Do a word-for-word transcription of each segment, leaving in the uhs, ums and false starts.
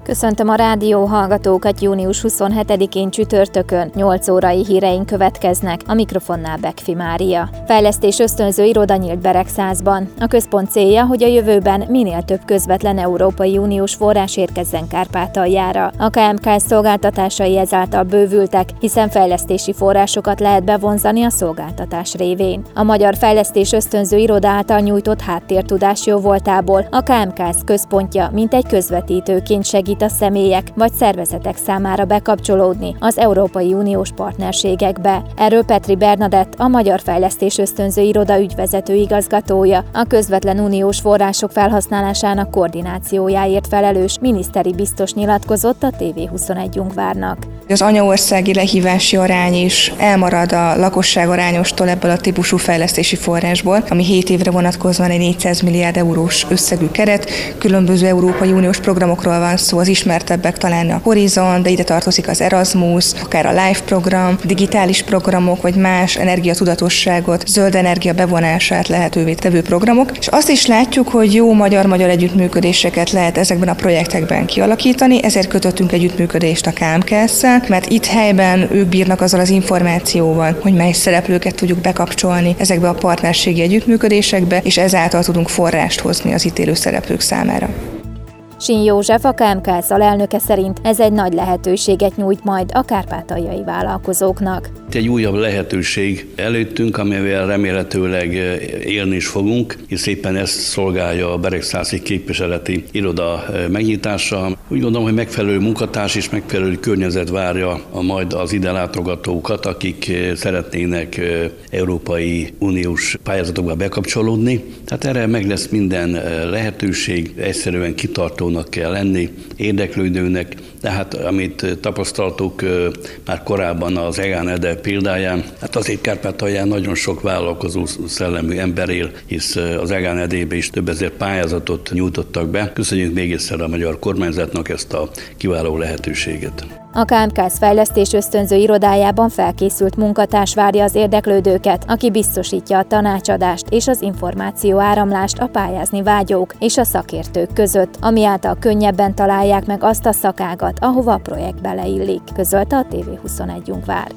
Köszöntöm a rádió hallgatókat június huszonhetedikén csütörtökön, nyolc órai híreink következnek, a mikrofonnál Bekfi Mária. Fejlesztés ösztönző iroda nyílt Beregszázban. A központ célja, hogy a jövőben minél több közvetlen Európai Uniós forrás érkezzen Kárpátaljára. A ká em ká szolgáltatásai ezáltal bővültek, hiszen fejlesztési forrásokat lehet bevonzani a szolgáltatás révén. A Magyar Fejlesztés ösztönző iroda által nyújtott háttértudás jóvoltából a ká em ká központja mintegy közvetítőként segít a személyek vagy szervezetek számára bekapcsolódni az Európai Uniós partnerségekbe. Erről Petri Bernadett, a Magyar Fejlesztés ösztönző iroda ügyvezető igazgatója, a közvetlen uniós források felhasználásának koordinációjáért felelős miniszteri biztos nyilatkozott a té vé huszonegy Ungvárnak. Az anyaországi lehívási arány is elmarad a lakosság arányostól ebből a típusú fejlesztési forrásból, ami hét évre vonatkozóan egy négyszáz milliárd eurós összegű keret. Különböző Európai Uniós programokról van szó, az ismertebbek talán a Horizon, de ide tartozik az Erasmus, akár a LIFE program, digitális programok, vagy más energiatudatosságot, zöld energia bevonását lehetővé tevő programok. És azt is látjuk, hogy jó magyar-magyar együttműködéseket lehet ezekben a projektekben kialakítani, ezért kötöttünk együttműködést a ká em ká-szel, mert itt helyben ők bírnak azzal az információval, hogy mely szereplőket tudjuk bekapcsolni ezekbe a partnerségi együttműködésekbe, és ezáltal tudunk forrást hozni az itt élő szereplők számára. Sin József, a ká em ká alelnöke szerint ez egy nagy lehetőséget nyújt majd a kárpátaljai vállalkozóknak. Egy újabb lehetőség előttünk, amivel remélhetőleg élni is fogunk, hisz éppen ezt szolgálja a beregszászi képviseleti iroda megnyitása. Úgy gondolom, hogy megfelelő munkatárs és megfelelő környezet várja a majd az ide látogatókat, akik szeretnének Európai Uniós pályázatokba bekapcsolódni. Tehát erre meg lesz minden lehetőség, egyszerűen kitartónak kell lenni, érdeklődőnek, tehát amit tapasztaltuk már korábban az EGÁN-EDE példáján, hát azért Kárpátalján nagyon sok vállalkozó szellemű ember él, hisz az EGÁN-EDE-be is több ezer pályázatot nyújtottak be. Köszönjük még egyszer a magyar kormányzatnak ezt a kiváló lehetőséget. A ká em ká fejlesztés ösztönző irodájában felkészült munkatárs várja az érdeklődőket, aki biztosítja a tanácsadást és az információ áramlást a pályázni vágyók és a szakértők között, ami által könnyebben találják meg azt a szakágat, ahova a projekt beleillik, közölte a té vé huszonegy Ungvár.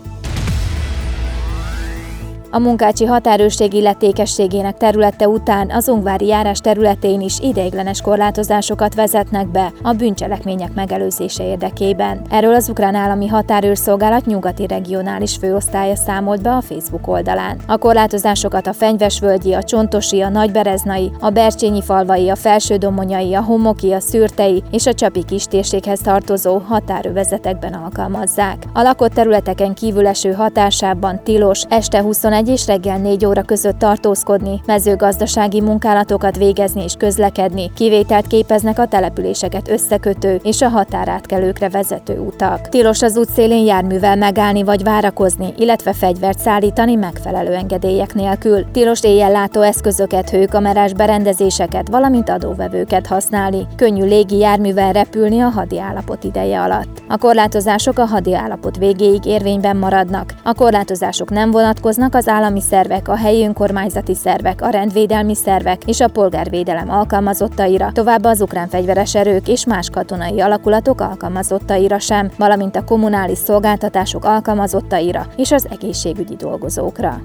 A munkácsi határőrség illetékességének területe után az ungvári járás területén is ideiglenes korlátozásokat vezetnek be a bűncselekmények megelőzése érdekében. Erről az ukrán állami határőrszolgálat nyugati regionális főosztálya számolt be a Facebook oldalán. A korlátozásokat a Fenyvesvölgyi, a Csontosi, a Nagybereznai, a Bercsényi falvai, a Felsődomonyai, a Homoki, a Szürtei és a Csapi kistérséghez tartozó határövezetekben alkalmazzák. A lakott területeken kívül eső hatásában tilos este huszonegy és reggel négy óra között tartózkodni, mezőgazdasági munkálatokat végezni és közlekedni. Kivételt képeznek a településeket összekötő és a határátkelőkre vezető utak. Tilos az útszélén járművel megállni vagy várakozni, illetve fegyvert szállítani megfelelő engedélyek nélkül. Tilos éjjellátó eszközöket, hőkamerás berendezéseket, valamint adóvevőket használni. Könnyű légi járművel repülni a hadi állapot ideje alatt. A korlátozások a hadi állapot végéig érvényben maradnak. A korlátozások nem vonatkoznak az állami szervek, a helyi önkormányzati szervek, a rendvédelmi szervek és a polgárvédelem alkalmazottaira, továbbá az ukrán fegyveres erők és más katonai alakulatok alkalmazottaira sem, valamint a kommunális szolgáltatások alkalmazottaira és az egészségügyi dolgozókra.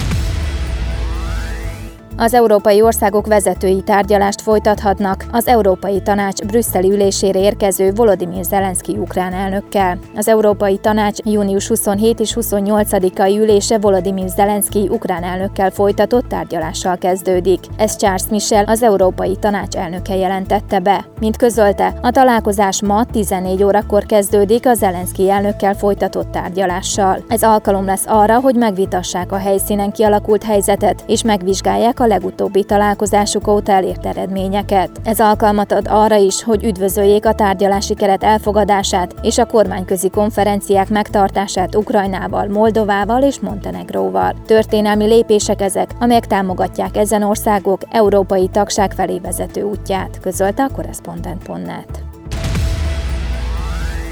Az európai országok vezetői tárgyalást folytathatnak az Európai Tanács brüsszeli ülésére érkező Volodymyr Zelenszky ukrán elnökkel. Az Európai Tanács június huszonhetedike és huszonnyolcadikai ülése Volodymyr Zelenszky ukrán elnökkel folytatott tárgyalással kezdődik. Ezt Charles Michel, az Európai Tanács elnöke jelentette be. Mint közölte, a találkozás ma tizennégy órakor kezdődik a Zelenszky elnökkel folytatott tárgyalással. Ez alkalom lesz arra, hogy megvitassák a helyszínen kialakult helyzetet és megvizsgálják a legutóbbi találkozásuk óta elért eredményeket. Ez alkalmat ad arra is, hogy üdvözöljék a tárgyalási keret elfogadását és a kormányközi konferenciák megtartását Ukrajnával, Moldovával és Montenegróval. Történelmi lépések ezek, amelyek támogatják ezen országok európai tagság felé vezető útját, közölte a korrespondent pont net.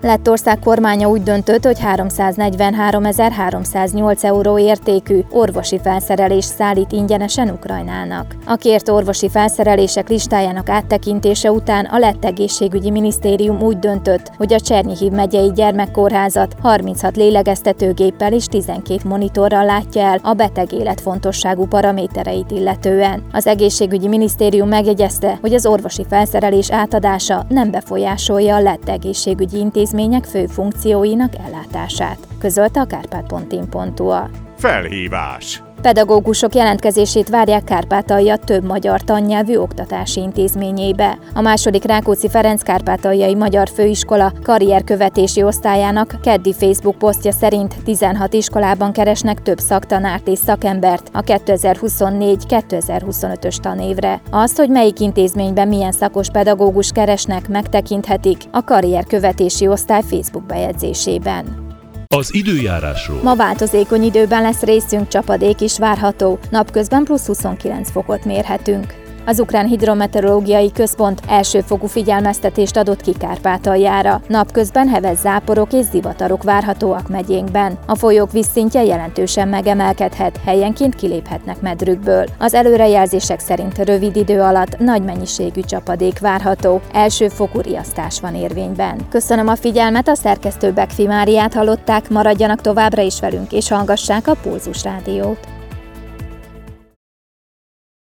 Lettország kormánya úgy döntött, hogy háromszáznegyvenháromezer-háromszáznyolc euró értékű orvosi felszerelést szállít ingyenesen Ukrajnának. A kért orvosi felszerelések listájának áttekintése után a lett egészségügyi minisztérium úgy döntött, hogy a Csernihiv megyei gyermekkórházat harminchat lélegeztetőgéppel és tizenkét monitorral látja el a beteg életfontosságú paramétereit illetően. Az egészségügyi minisztérium megjegyezte, hogy az orvosi felszerelés átadása nem befolyásolja a lett egészségügyi intézmények fő funkcióinak ellátását, közölte a kárpát pont in pont hu. Felhívás! Pedagógusok jelentkezését várják Kárpátalja több magyar tannyelvű oktatási intézményébe. A második Rákóczi Ferenc Kárpátaljai Magyar Főiskola karrierkövetési osztályának keddi Facebook posztja szerint tizenhat iskolában keresnek több szaktanárt és szakembert a kétezer-huszonnégy kétezer-huszonötös tanévre. Azt, hogy melyik intézményben milyen szakos pedagógus keresnek, megtekinthetik a karrierkövetési osztály Facebook bejegyzésében. Az időjárásról. Ma változékony időben lesz részünk, csapadék is várható, napközben plusz huszonkilenc fokot mérhetünk. Az Ukrán Hidrometeorológiai Központ elsőfokú figyelmeztetést adott ki Kárpátaljára. Napközben heves záporok és zivatarok várhatóak megyénkben. A folyók vízszintje jelentősen megemelkedhet, helyenként kiléphetnek medrükből. Az előrejelzések szerint rövid idő alatt nagy mennyiségű csapadék várható, elsőfokú riasztás van érvényben. Köszönöm a figyelmet, a szerkesztő Bekfi Máriát hallották, maradjanak továbbra is velünk és hallgassák a Pulzus Rádiót.